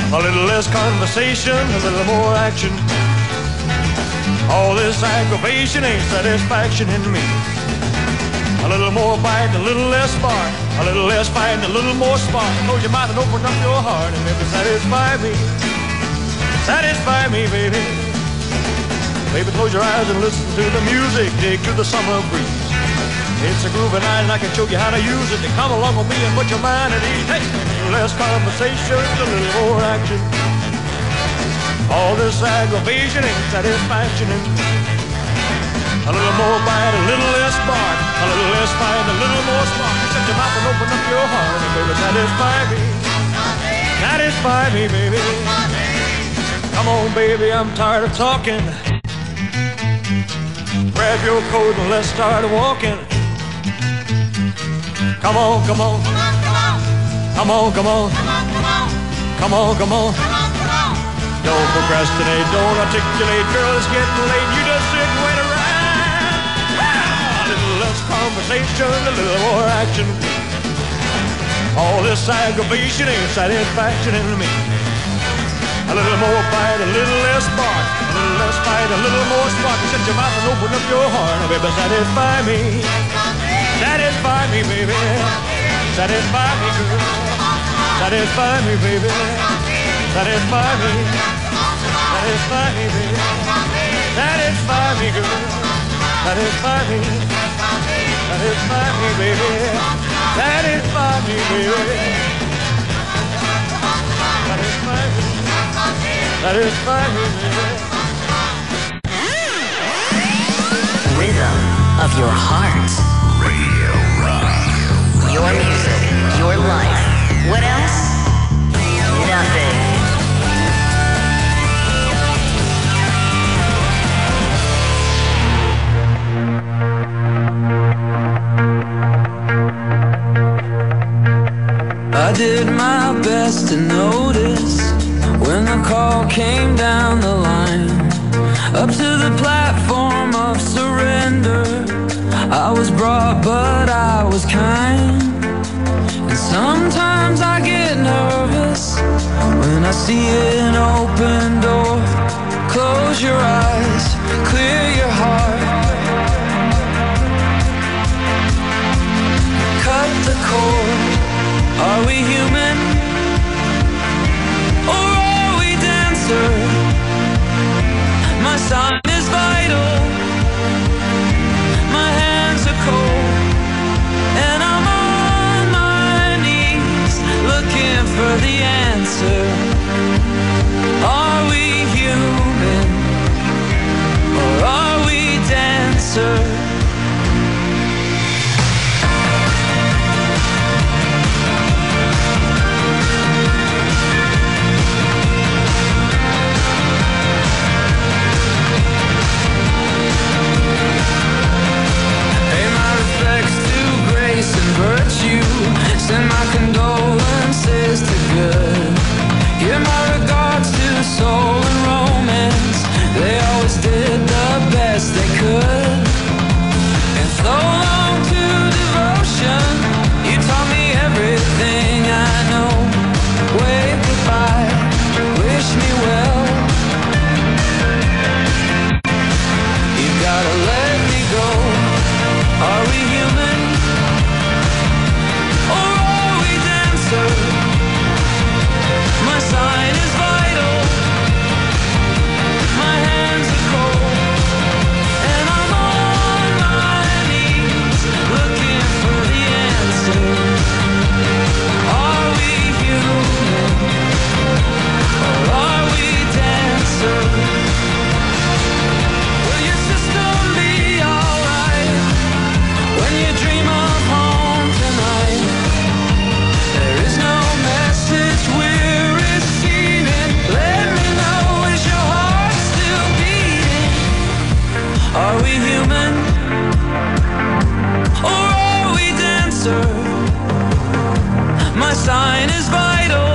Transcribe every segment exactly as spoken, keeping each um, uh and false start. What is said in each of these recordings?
A little less conversation, a little more action. All this aggravation ain't satisfaction in me. A little more bite, a little less spark. A little less fight, a little more spark. Close your mouth and open up your heart and maybe satisfy me. Satisfy me, baby. Baby, close your eyes and listen to the music. Dig to the summer breeze. It's a groovy night and I can show you how to use it. To come along with me and put your mind at ease. Hey, a little less conversation, a little more action. All this aggravation ain't satisfaction in me. A little more bite, a little less spark. A little less fight, a little more spark. Shut your mouth and open up your heart and baby, satisfy me. Satisfy me, baby. Come on, baby, I'm tired of talking. Grab your coat and let's start walking. Come on, come on. Come on, come on. Come on, come on. Don't procrastinate, don't articulate. Girl, it's getting late. You just sit and wait around. A little less conversation, a little more action. All this aggravation ain't satisfaction in me. A little more bite, a little less spark. A little less fight, a little more spark. Shut your mouth and open up your heart. Baby, satisfy me. Satisfy me, baby. Satisfy me, girl. Satisfy me, baby. Satisfy me. Satisfy me, baby. Satisfy me, girl. Satisfy me. Satisfy me, baby. Satisfy me, baby. Satisfy me. Satisfy me, baby. Rhythm of your heart. Radio Rock. Your music, your life. What else? Nothing. I did my best to notice when the call came down the line, up to the platform of surrender. I was brought, but I was kind. And sometimes I get nervous when I see an open door. Close your eyes, clear your heart. Cut the cord. Are we human? Or are we dancer? My sign is vital. My hands are cold. And I'm on my knees looking for the answer. Are we human? Or are we dancer? And virtue, send my condolences to good. Give my regards to soul and romance. They always did the best they could. And so long to devotion. You taught me everything I know. Wave goodbye, wish me well. You gotta let me go. Are we human? My sign is vital. My hands are cold. And I'm on my knees looking for the answer. Are we human? Or are we dancer? Will your system be alright when you dream of home tonight? There is no message we're receiving. Let me know, is your heart still beating? Are we human? Or are we dancer? My sign is vital.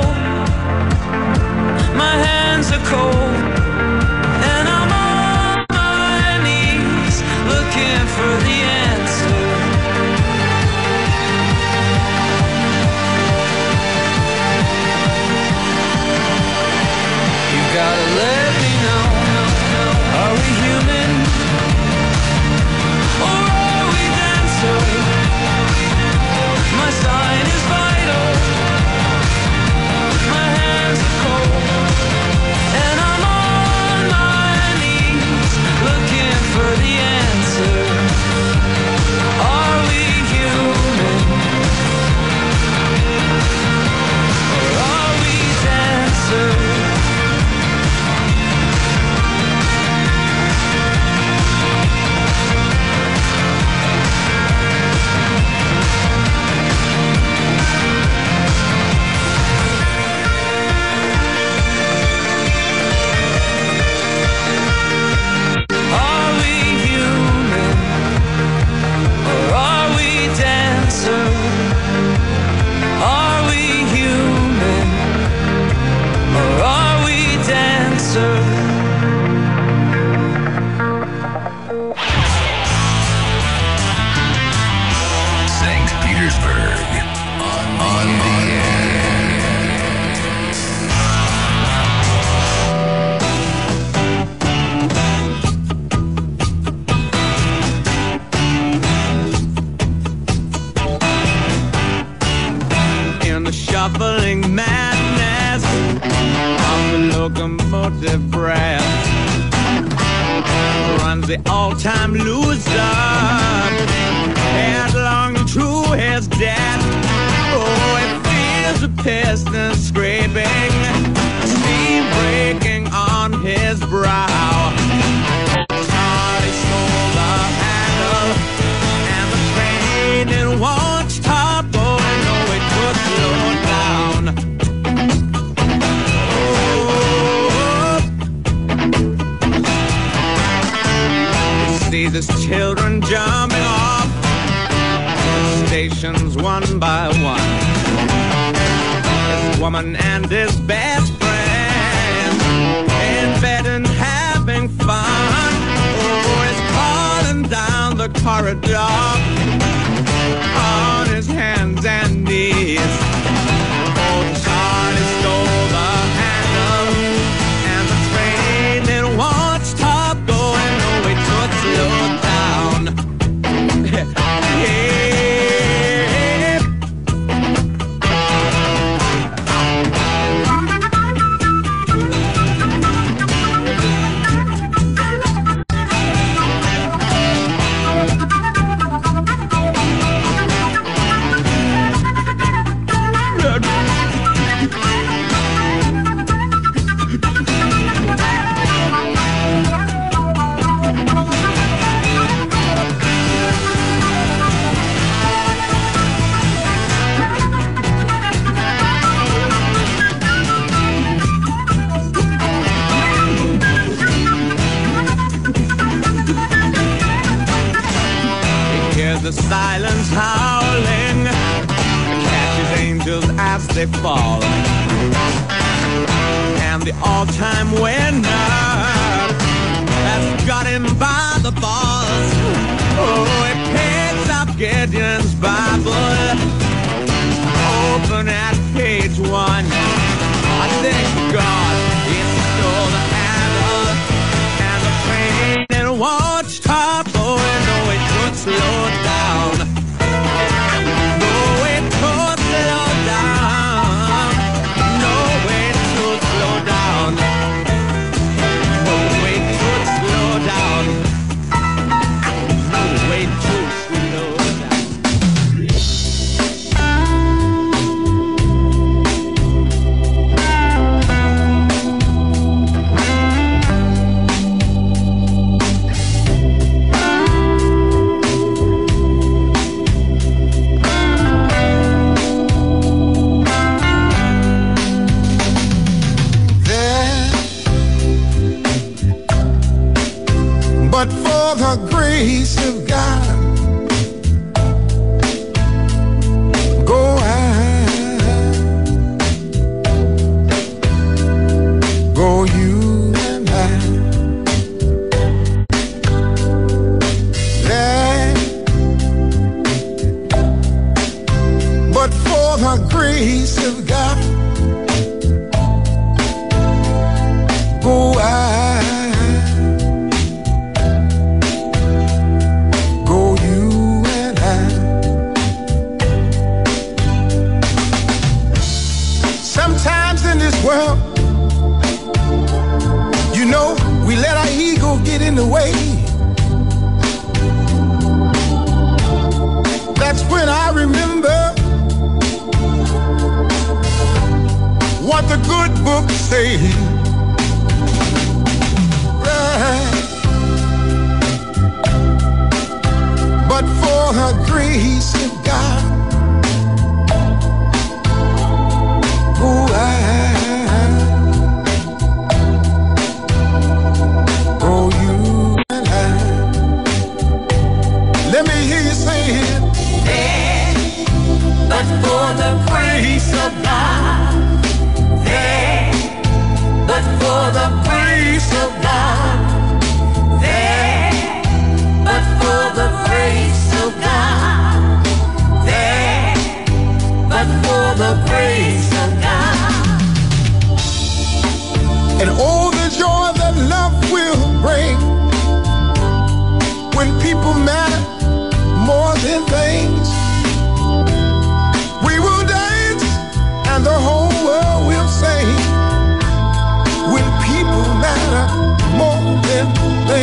My hands are cold. And I'm on my knees looking for the answer. shuffling madness of the locomotive breath runs the all-time loser headlong to his death. Oh, it feels the piston scraping, steam breaking on his brow. Charlie stole the handle, and the train it won't stop going. No, it could slow down. Oh, he sees his children jumping off stations one by one. His woman and his best friend in bed and having fun. Oh, he's crawling down the corridor on his hands and knees. Oh, Charlie stole the handle, and the train it won't stop going. No, it could slow down. Yeah. The silence howling catches angels as they fall, and the all-time winner has got him by the balls. Oh, he picks up Gideon's Bible, open at page one. I thank God he stole the handle, and the train it won't stop going. No, it could slow down. No, it could slow down. No, it could slow down. No, it could slow down. No, it could slow but for the grace of God, go I, go you and I. That, but for the grace of God, go I. World,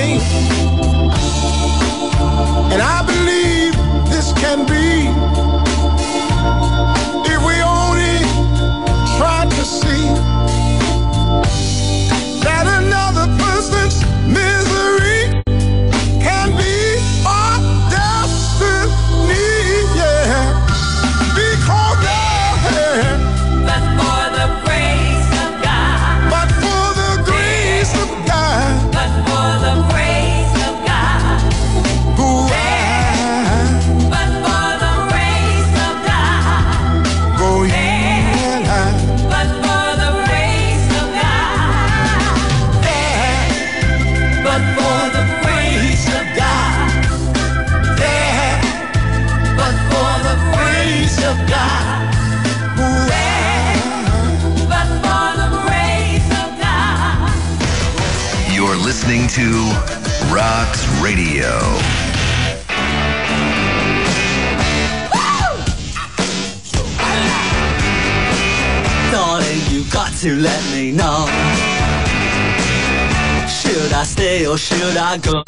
dream. And I believe this can be if we only try to see that another person's misery can be our destiny, yeah. Because, yeah. But for the grace of God. But for the grace of God. But for the grace of God. Ooh, I, But for the grace of God. oh yeah, I, But for the grace of God. But for the grace of God. But for the grace of God. ooh, I. But for the grace of God. You're listening to Rocks Radio. Darling, you got to let me know. Should I stay or should I go?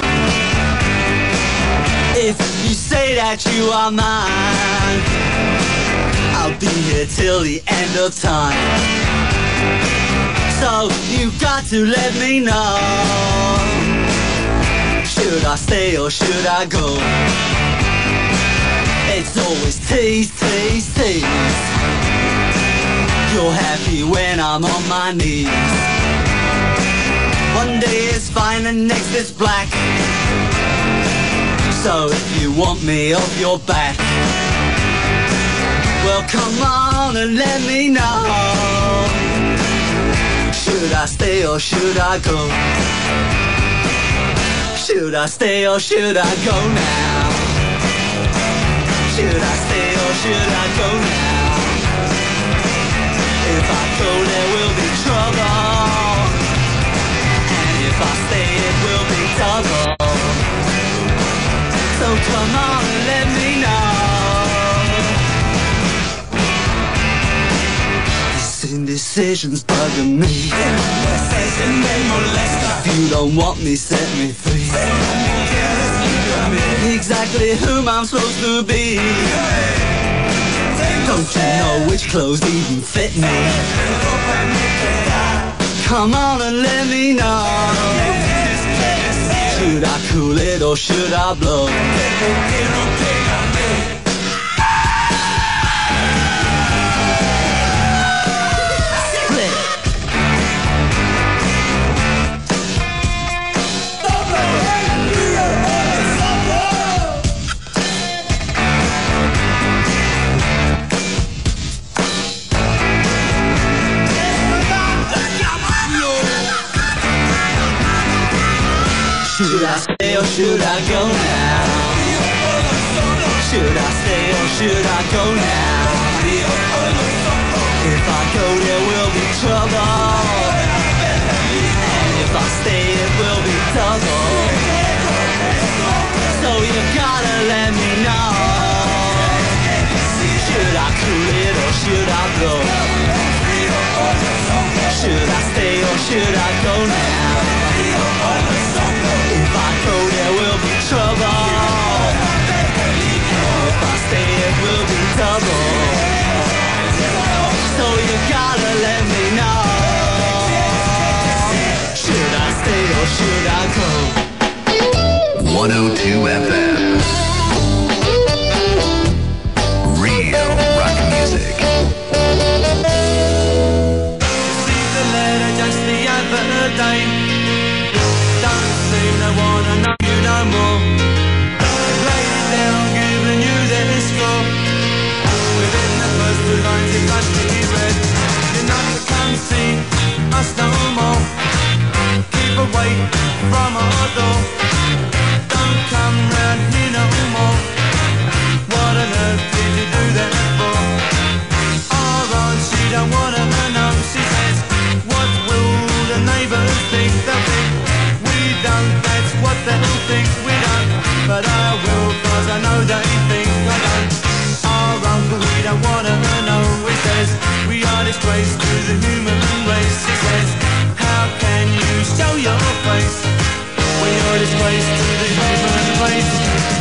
If you say that you are mine, I'll be here till the end of time. So you got to let me know. Should I stay or should I go? It's always tease, tease, tease. You're happy when I'm on my knees. One day is fine and next is black. So if you want me off your back, well come on and let me know. Should I stay or should I go? Should I stay or should I go now? Should I stay or should I go now? If I go there will be trouble, and if I stay it will be double. So come on and let me know. This indecision's bugging me. If you don't want me, set me free. Exactly whom I'm supposed to be. Don't you know which clothes even fit me? Come on and let me know. Should I cool it or should I blow? Split. Should I stay or should I go now? Should I stay or should I go now? If I go there will be trouble, and if I stay it will be double. So you gotta let me know. Should I cool it or should I blow? Should I stay or should I go now? If I go there will be trouble, and if I stay it will be double. So you gotta let me know. Should I stay or should I go? one oh two F M. Real rock music. Received a letter just the other day. Don't seem to wanna know you no more. Laid it down, giving you the score. Within the first two lines it must be read. You're not to come see us no more. Keep away from our door. Don't come round place to the open place.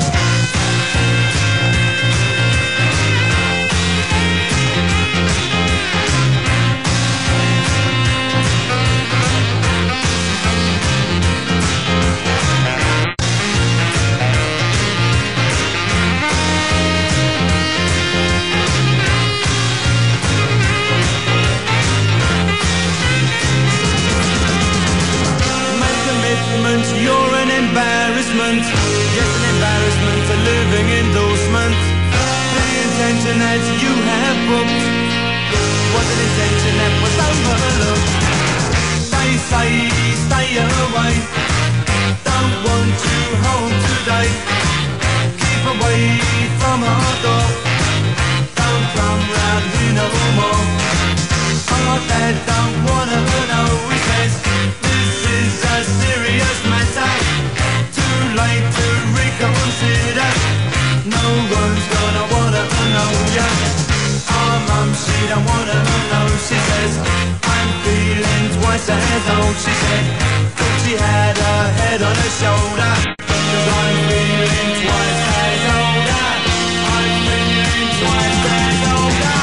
You're an embarrassment, yes, an embarrassment, a living endorsement. The intention that you have booked was an intention that was overlooked. They say stay away, don't want you home today. Keep away from our door, don't come round here no more. Our dad don't wanna know, he says this is a serious matter, too late to reconsider. No one's gonna wanna know ya. Our mum, she don't wanna know. She says I'm feeling twice as old. She said thought she had her head on her shoulder, 'cause I'm feeling twice as older. I'm feeling twice as older.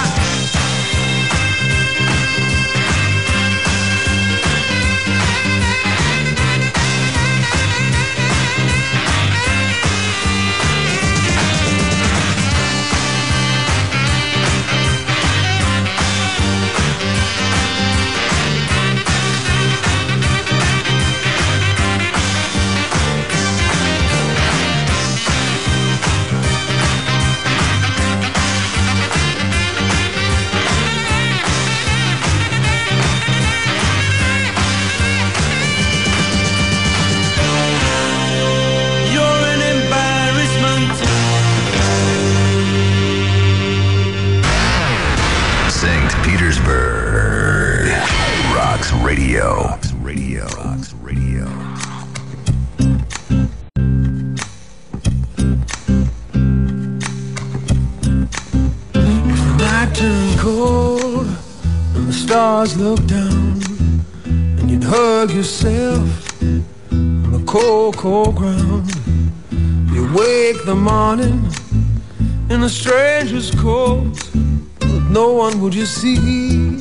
Radio. Radio. Rocks Radio. If the night turned cold and the stars looked down, and you'd hug yourself on the cold, cold ground, you wake the morning in a stranger's coat, but no one would you see.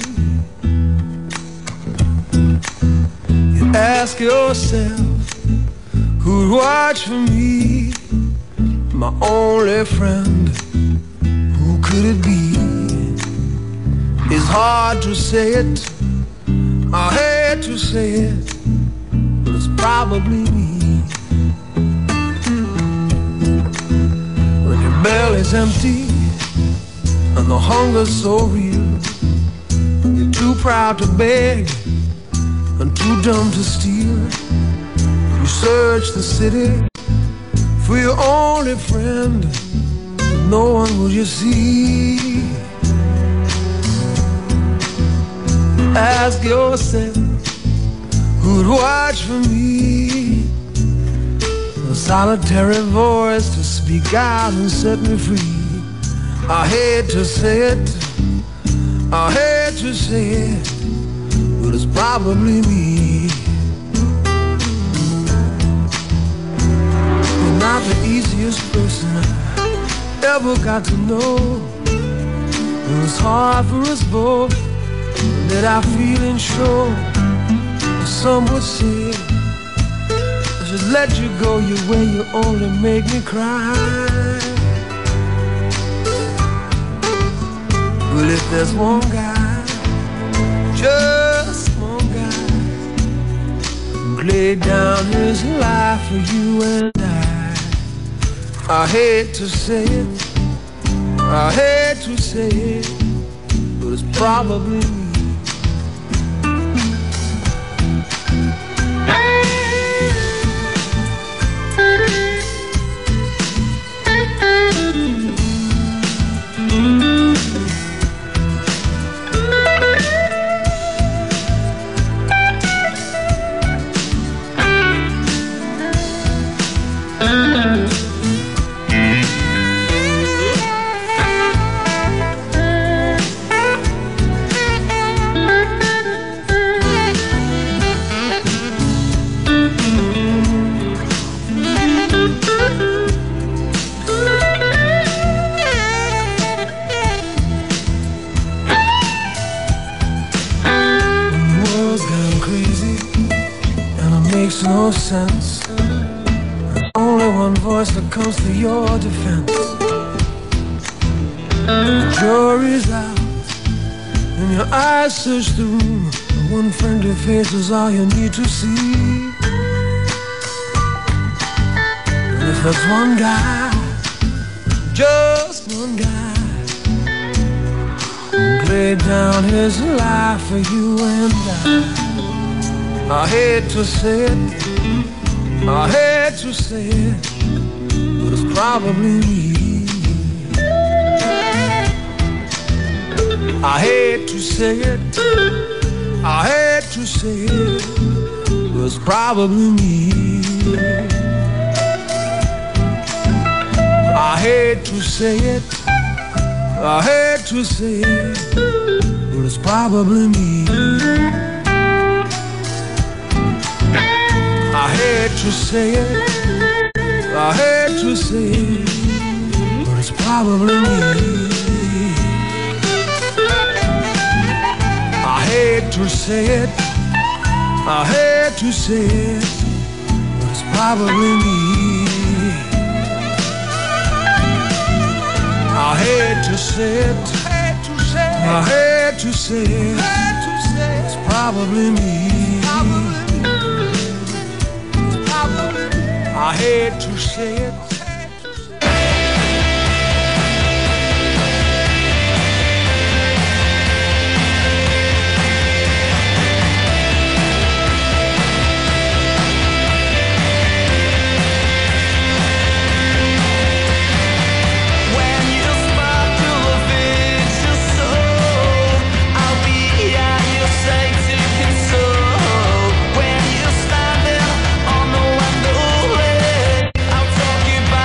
Ask yourself, who'd watch for me? My only friend, who could it be? It's hard to say it, I hate to say it, but it's probably me. When your belly's empty and the hunger's so real, you're too proud to beg and too dumb to steal. You search the city for your only friend, but no one will you see. Ask yourself, who'd watch for me? A solitary voice to speak out and set me free. I hate to say it, I hate to say it, but it's probably me. You're not the easiest person I ever got to know. It was hard for us both that I feel and show. Some would say I should let you go your way, you only make me cry. Well, if there's one guy, just laid down his life for you and I, I hate to say it, I hate to say it, but it's probably me. sense. There's only one voice that comes to your defense. The jury's out, and your eyes search the room. The one friendly face is all you need to see. And if there's one guy, just one guy, who laid down his life for you and I, I hate to say it, I hate to say it, but it's probably me. I hate to say it, I hate to say it, but it's probably me. I hate to say it, I hate to say it, but it's probably me. I hate to say it, I hate to say it, but it's probably me. I hate to say it, I hate to say it, but it's probably me. I hate to say it, I hate to say it, it's probably me. I hate to say it. When you're standing on the window ledge, I'm talking about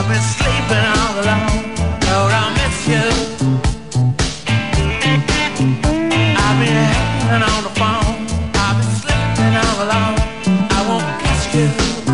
I've been sleeping all alone. Lord, I miss you. I've been hanging on the phone. I've been sleeping all alone. I won't kiss you.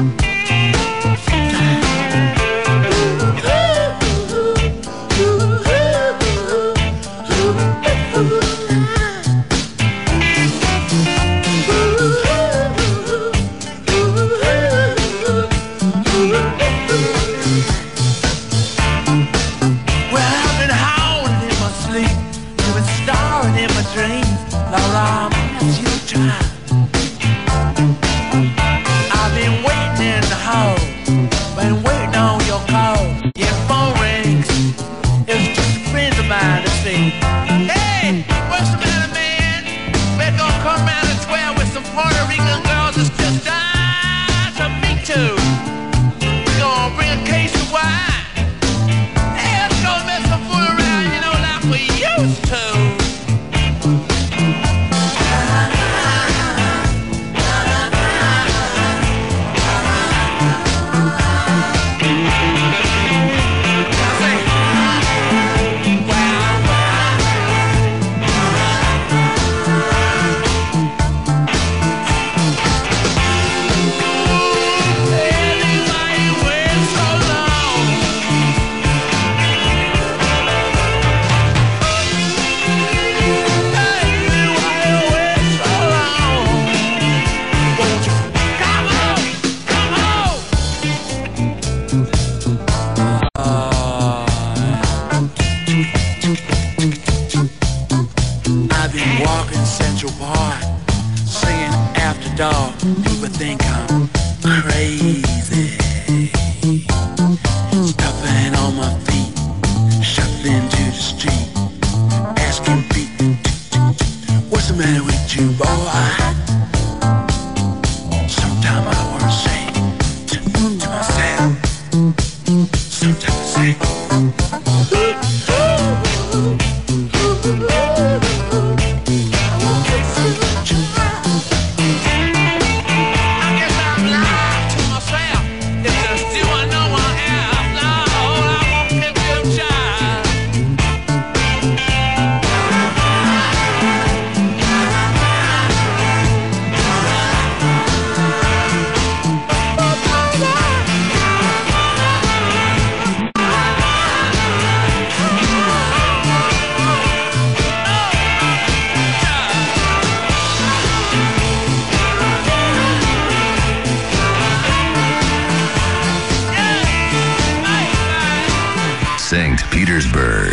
Saint Petersburg.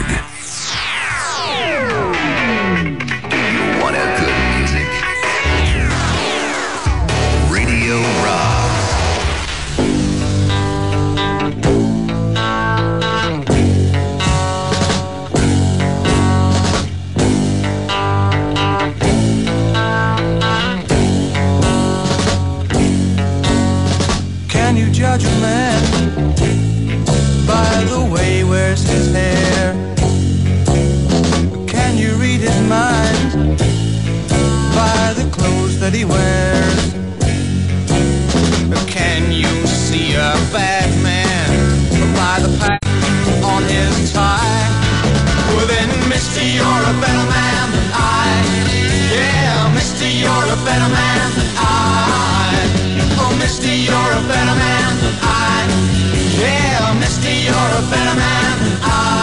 Want a good music? Radio Rock. Can you judge a man by the way he wears his hair? Can you read his mind by the clothes that he wears? Can you see a bad man by the pattern on his tie? Well then, mister, you're a better man than I. Yeah, mister, you're a better man than I. Oh, mister, you're a better man than I. Yeah, mister, you're a better man than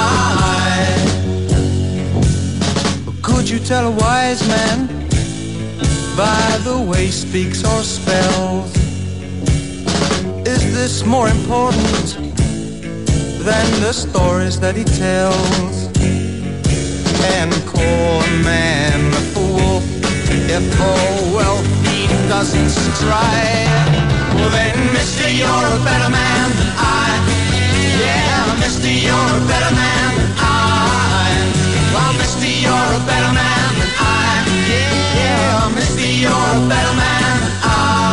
I. Could you tell a wise man by the way he speaks or spells? Is this more important than the stories that he tells? And call a man a fool if, oh well, he doesn't strive. Well then, mister, you're a better man than I. Yeah, mister, you're a better man than I. Well, mister, you're a better man than I. Yeah, mister, you're a better man than I.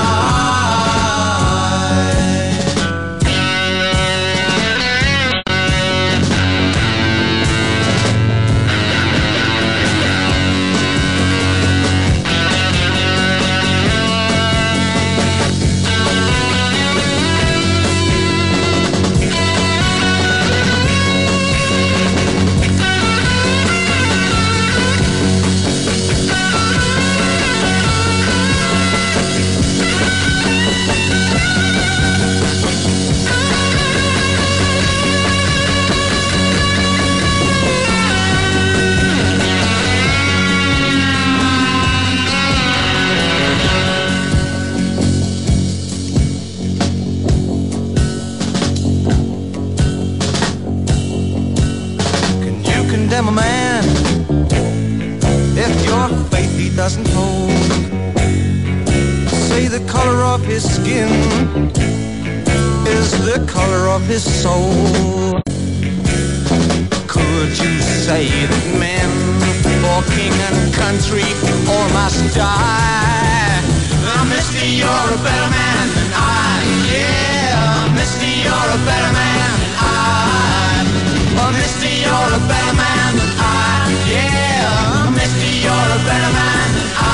him a man if your faith he doesn't hold. Say the color of his skin is the color of his soul. Could you say that men for king and country all must die? Oh, mister, you're a better man than I. Yeah, mister, you're a better man than I. Oh, mister, you're a better man than I. Yeah, mister, you're a better man than I.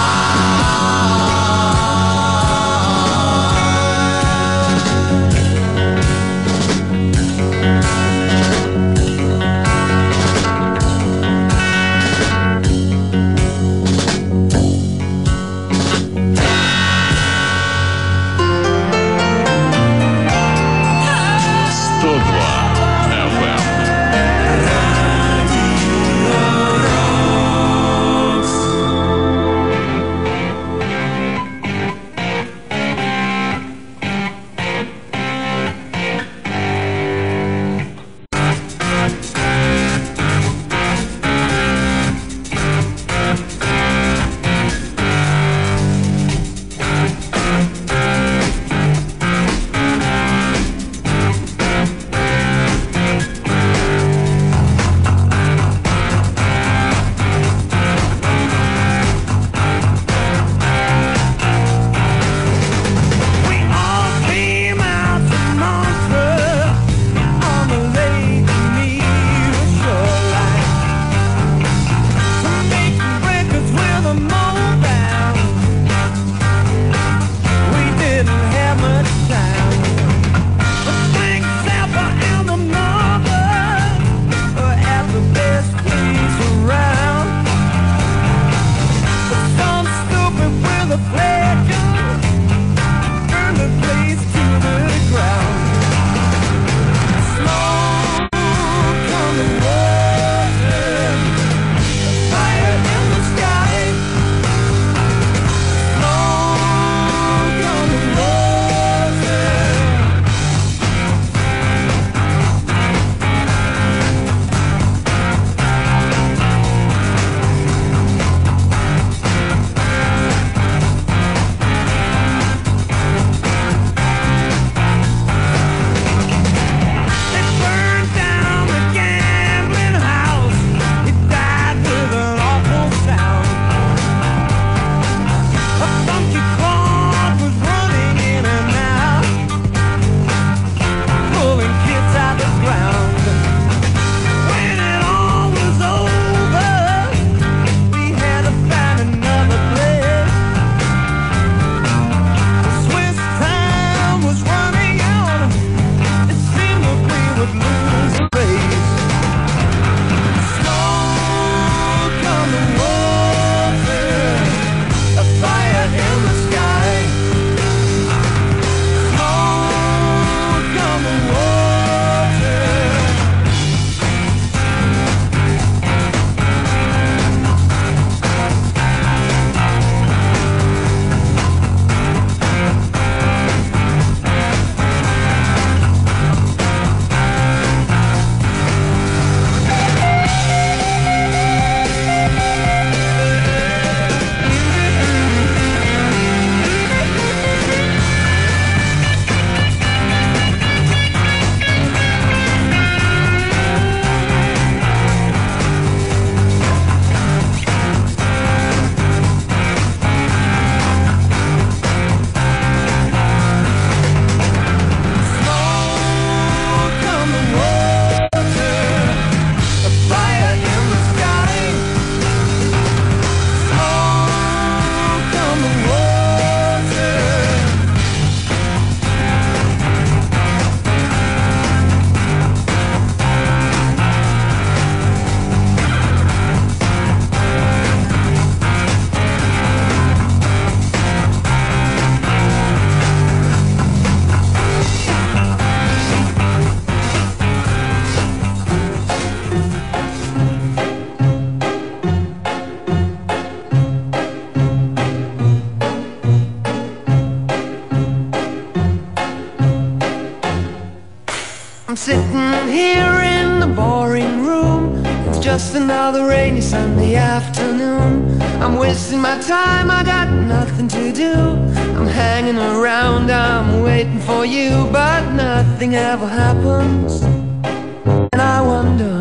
I'm sitting here in the boring room, just another rainy Sunday afternoon. I'm wasting my time, I got nothing to do. I'm hanging around, I'm waiting for you, but nothing ever happens. And I wonder,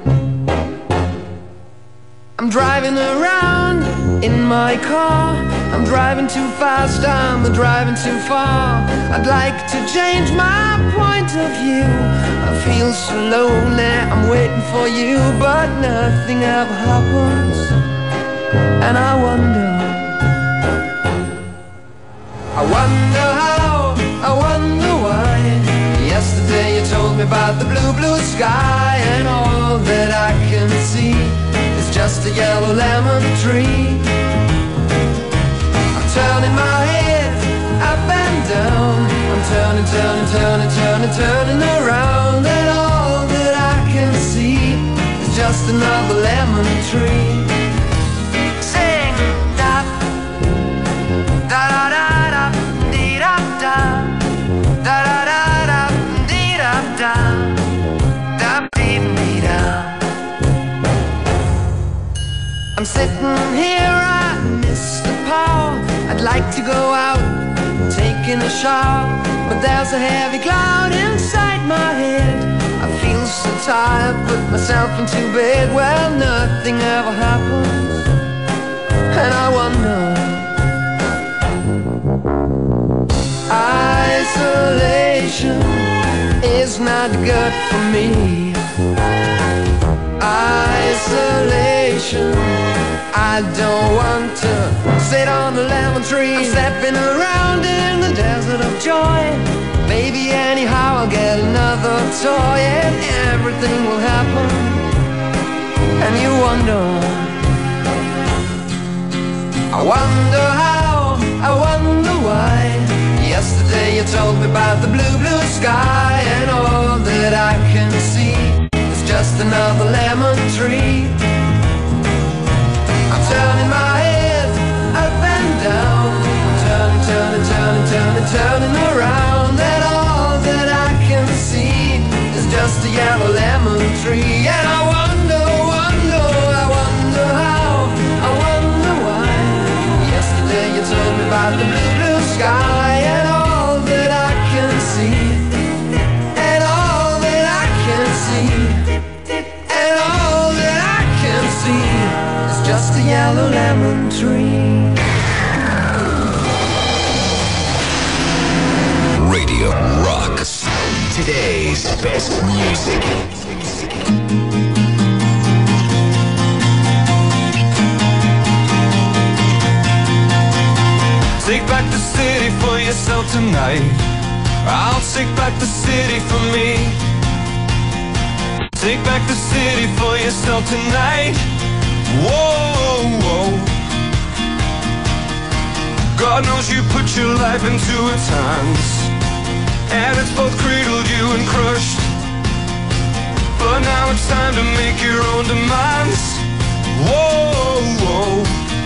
I'm driving around in my car. I'm driving too fast, I'm driving too far. I'd like to change my point of view. I feel so lonely, I'm waiting for you, but nothing ever happens. And I wonder, I wonder how, I wonder why. Yesterday you told me about the blue, blue sky, and all that I can see is just a yellow lemon tree. I'm turning my head up and down. I'm turning, turning, turning, turning, turning around, and all that I can see is just another lemon tree. Sing da da da da da dee da da da da da da dee da da da dee dee da. I'm sitting here, I miss the power. I'd like to go out, taking a shower, but there's a heavy cloud inside my head. I feel so tired, put myself into bed. Well, nothing ever happens, and I wonder, isolation is not good for me. Isolation, I don't want to sit on a lemon tree. I'm stepping around in the desert of joy. Maybe anyhow I'll get another toy, and everything will happen. And you wonder, I wonder how, I wonder why. Yesterday you told me about the blue, blue sky, and all that I can see is just another lemon tree. I'm turning my head up and down. I'm turning, turning, turning, turning, turning around, and all that I can see is just a yellow lemon tree. And I wonder, wonder, I wonder how, I wonder why. Yesterday you told me about the blue, blue sky, and all that I can see, and all that I can see, and all that I can see is just a yellow lemon tree. Radio rocks. Today's best music. Take back the city for yourself tonight. I'll take back the city for me. Take back the city for yourself tonight. Whoa, whoa. God knows you put your life into its hands, and it's both cradled you and crushed. But now it's time to make your own demands. Whoa, whoa.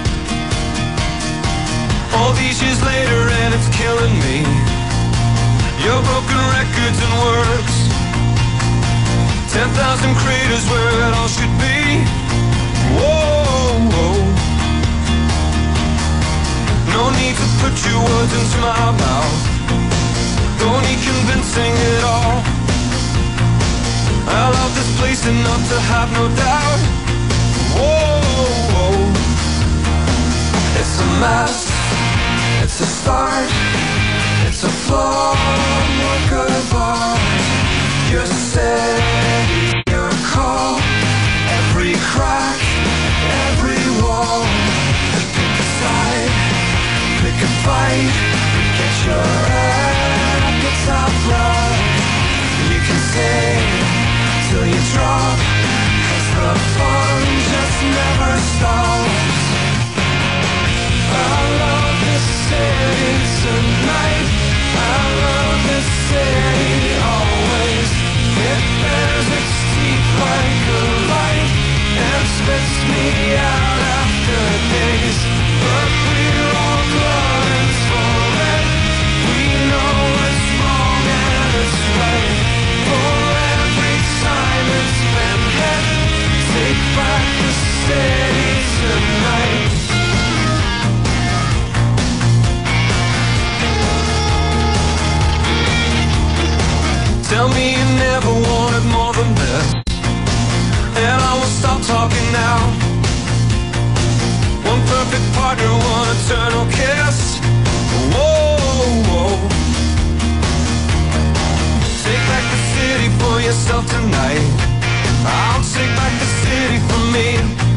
All these years later and it's killing me. Your broken records and words, ten thousand craters where it all should be. Whoa, whoa. No need to put your words into my mouth. Don't need convincing at all. I love this place enough to have no doubt. Whoa, whoa. It's a mess. It's a start, it's a flaw, work of art. You're steady, your call, every crack, every wall. Pick a side, pick a fight, get your head up the top right. You can stay till you drop, 'cause the fun just never stops. I love this city tonight. I love this city always. It bears its eternal kiss. Whoa, whoa. Take back the city for yourself tonight. I'll take back the city for me.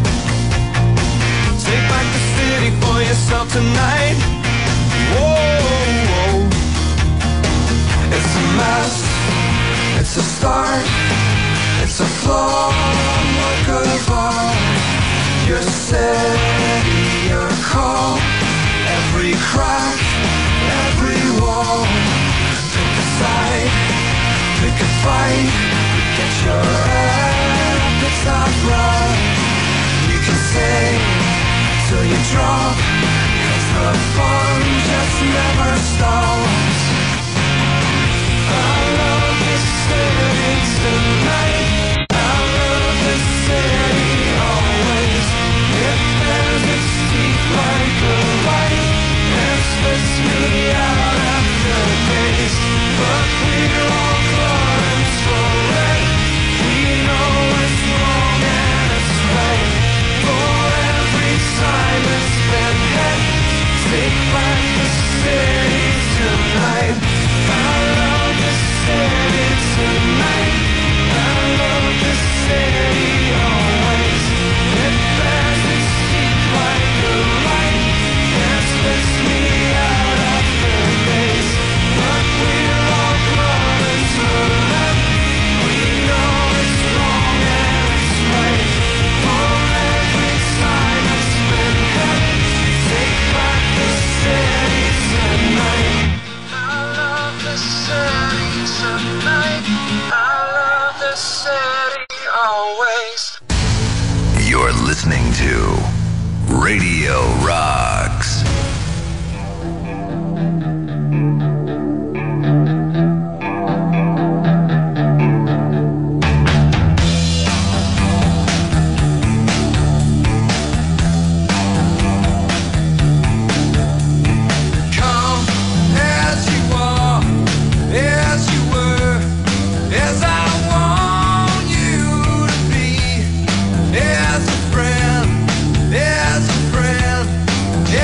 Take back the city for yourself tonight. Whoa, whoa. It's a mess, it's a start, it's a flawed work of art. Your city, your call, every crack, every wall. Pick a side, pick a fight, get your head up, it's not right. You can say till you drop, 'cause the fun just never stops. I love this city tonight. I love this city always. It bears its teeth like a light and spits me out after days. But we're all clients for it. We know it's wrong and it's right. For every time it's been hit, take back the city tonight. I love this city tonight. I love this city always. It bears its teeth like a light and spits me out after days. But we're all brothers for that. We know it's wrong and it's right. For every time it's been hit, take back the city tonight. I love the city tonight. I love the city always. You're listening to Radio Rocks. Come as you are, as you were, as I want you to be, as a friend, as a friend,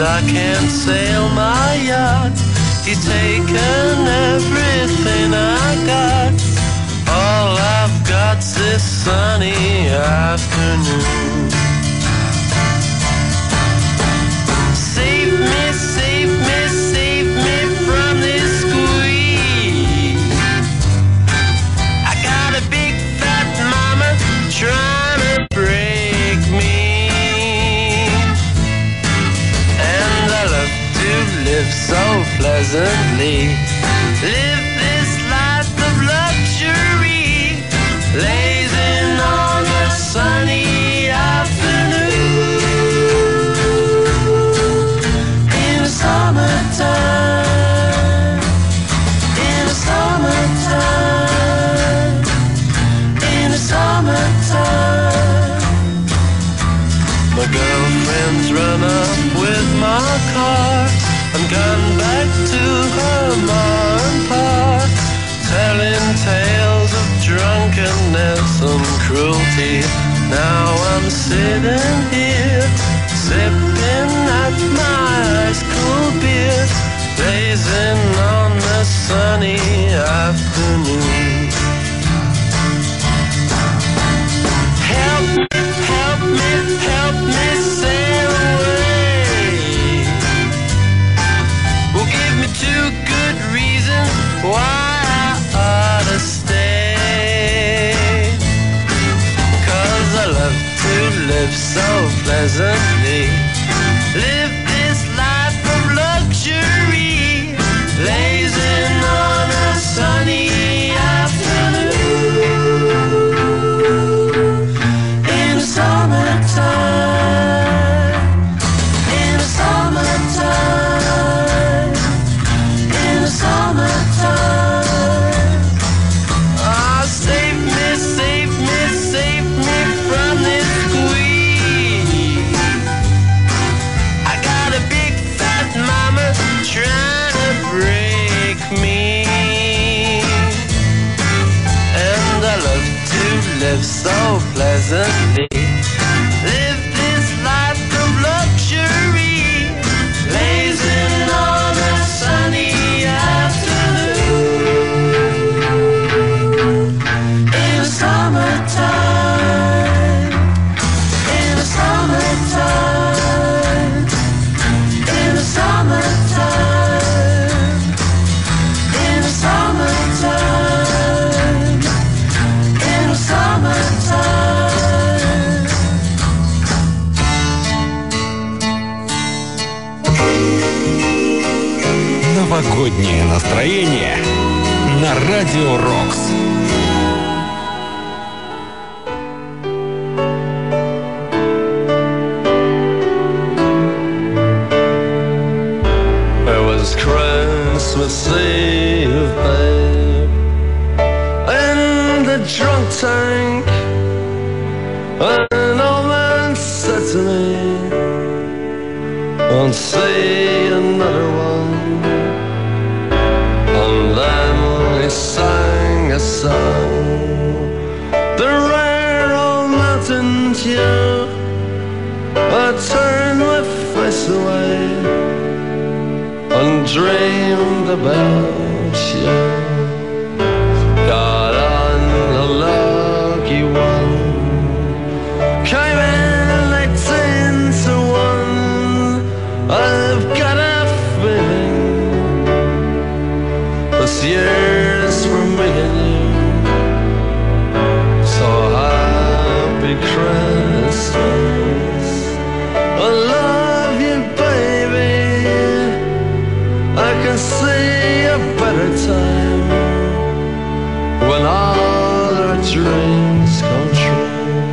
I can't sail my yacht. He's taken everything I got. All I've got's this sunny afternoon. Save me, save me, save me from this squeeze. I got a big fat mama trying to break me, and I love to live so pleasantly. Live this life of luxury, lazing on a sunny afternoon. In the summertime, in the summertime, in the summertime. My girlfriend's run up with my car. I'm gone back to her mom and pa, telling tales of drunkenness and cruelty. Now I'm sitting here, sipping at my ice cool beer, blazing on the sunny afternoon. Help me, help me, help me sail away. Well, give me two good reasons why I ought to stay. 'Cause I love to live so pleasantly. Live this life of luxury, lazing on a sunny afternoon. In the summertime, in the summertime, in the summertime. Ah, save me, save me, save me from this squeeze. I got a big fat mama trying to break me, and I love to live so pleasantly. Live this life of luxury, lazing on a sunny afternoon. In the summertime, in the summertime, in the summertime, in the summertime, in the summertime. Новогоднее настроение на Радио Рокс. It was Christmas Eve, babe, in the drunk tank. An old man said to me, "Won't see another one." And then he sang a song, the rare old mountain tune. I turned my face away and dreamed about you. Got on a lucky one, came in eighteen to one. I've got a feeling this year's for me and you. So happy Christmas, I love you, baby. I can see a better time when all our dreams come true.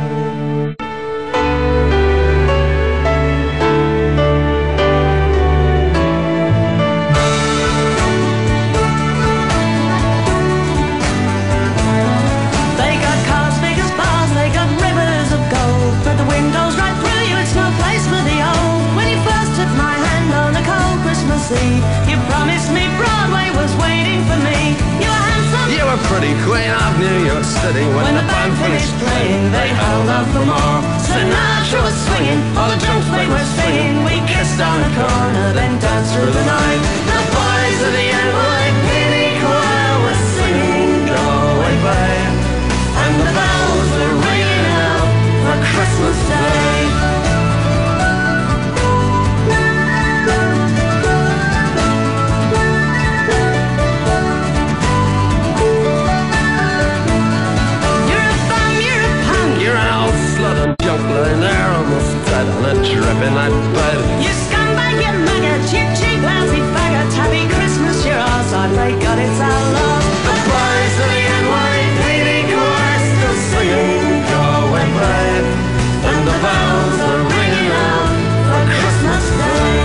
They got cars big as bars, they got rivers of gold, but the windows right through you, it's no place for the old. When you first took my hand on a cold Christmas Eve, you promised me Broadway was waiting for me. You were handsome, You were pretty queen of New York City. When, when the band finished playing, they held out for more. Sinatra was swinging, all the drums they were singing. We kissed kiss on a corner, then dance through the night. The boys of the N Y P D choir were singing Go Away Babe, and the bells were ringing out for Christmas Day. Dripping that bud. You scumbag, you maggot, cheap, cheap, lousy faggot. Happy Christmas, you're outside, thank God it's our love. The boys of the N Y P D choir still singing Go Away Babe, and the bells are ringing out for Christmas Day.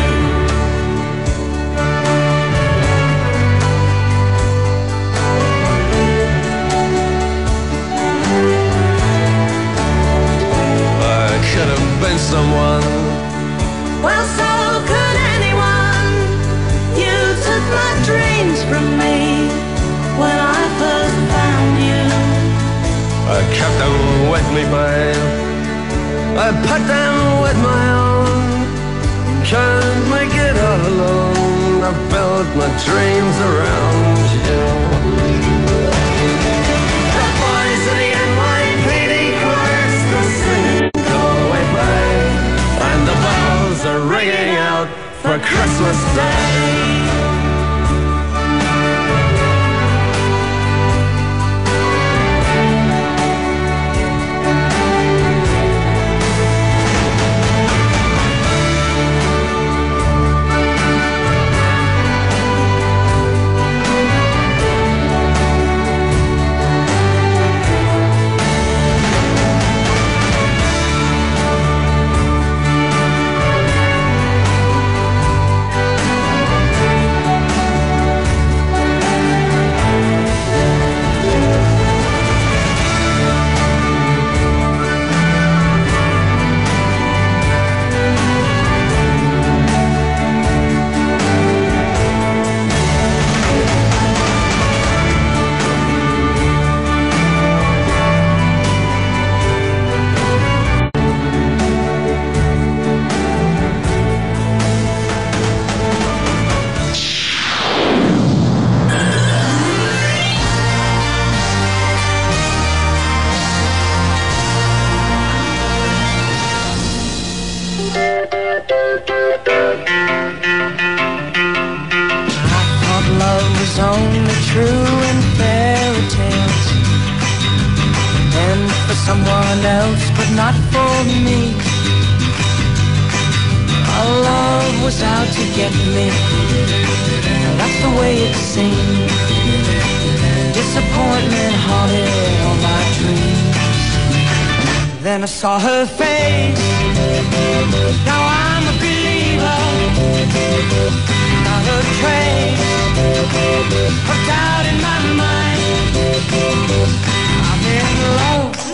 I could have been someone. Well, so could anyone. You took my dreams from me when I first found you. I kept them with me, babe. I put them with my own. Can't make it all alone. I built my dreams around you. The boys of the N Y P D choir still singing Go Away Babe, And the bells are ringing out for Christmas Day. only true in fairy tales, and for someone else, but not for me. Our love was out to get me, that's the way it seemed. Disappointment haunted all my dreams. Then I saw her face, now I'm a believer. Not a trace of doubt in my mind. I'm in love